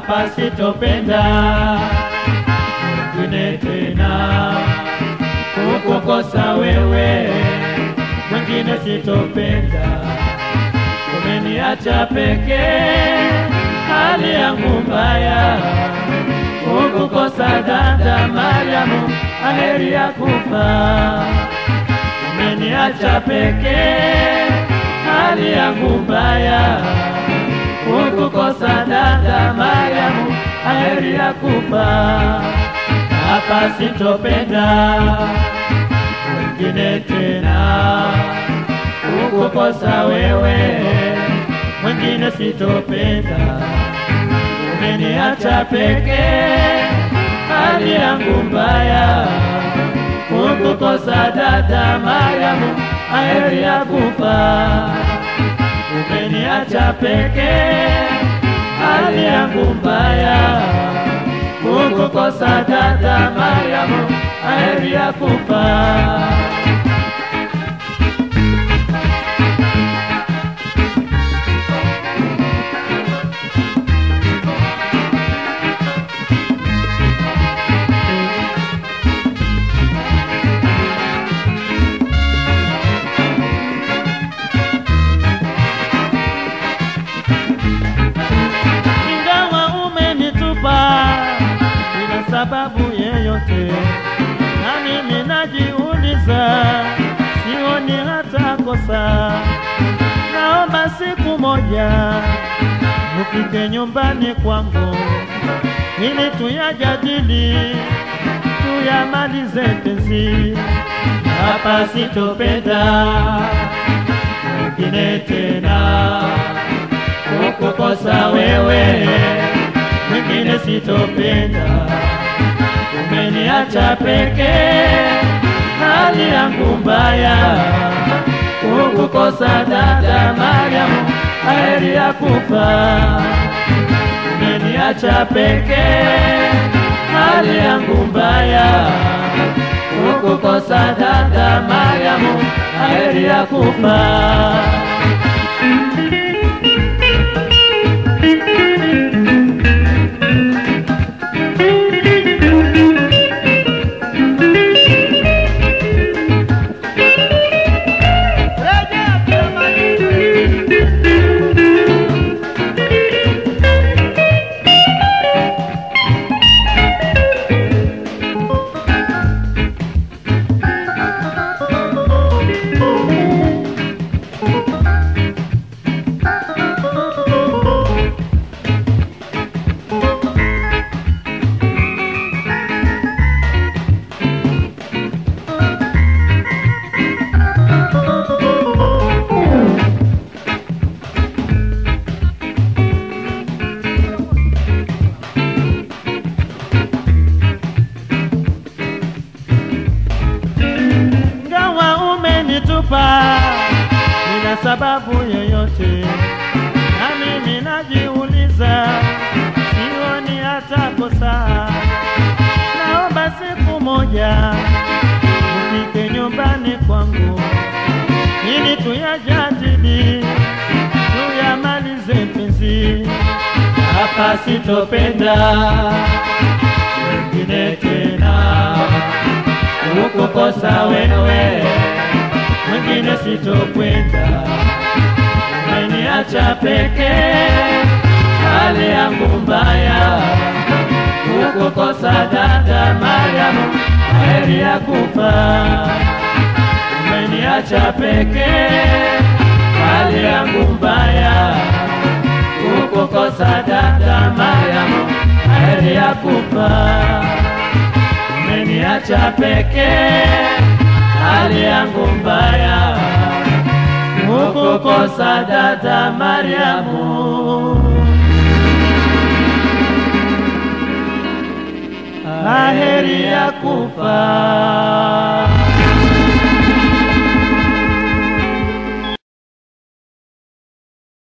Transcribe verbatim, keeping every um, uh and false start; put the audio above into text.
hapa sitopenda mwingine tena, kukukosa wewe mwingine sitopenda. Umeniacha pekee, hali yangu mbaya, kukukosa dada Mariamu, aheri ya kufa. Umeniacha pekee, hali yangu mbaya, kukukosa dada Mariamu, aheri ya kufa. Hapa sitopenda mwingine tena, kukukosa wewe mwingine sitopenda. Umeniacha pekee, hali yangu mbaya, kukukosa dada Mariamu, aheri ya kufa. Umeniacha pekee, hali yangu mbaya, kukukosa dada Mariamu, aheri ya kufa. Sababu yeyote, na mimi najiuliza, sioni hata kosa. Naomba siku moja ufike nyumbani kwangu, ili tuyajadili, tuyamalize penzi. Hapa sitopenda mwingine tena, kukukosa wewe mwingine sitopenda. Umeniacha pekee, hali yangu mbaya, kukukosa dada Mariamu, aheri ya kufa. Umeniacha pekee, hali yangu mbaya, kukukosa dada Mariamu, aheri ya kufa. Nina sababu yoyote, na mimi najiuliza, sioni hata kosa. Naomba siku moja ufike nyumbani kwangu, ili tuyajadili, tuyamalize penzi. Hapa sitopenda mwingine tena, kukukosa wewe mwingine sitopenda. Umeniacha pekee, hali yangu mbaya, kukukosa dada Mariamu, aheri ya kufa. Umeniacha pekee, hali yangu mbaya, kukukosa dada Mariamu, aheri ya kufa. Umeniacha pekee, hali yangu mbaya, kukukosa dada Mariamu, aheri ya kufa.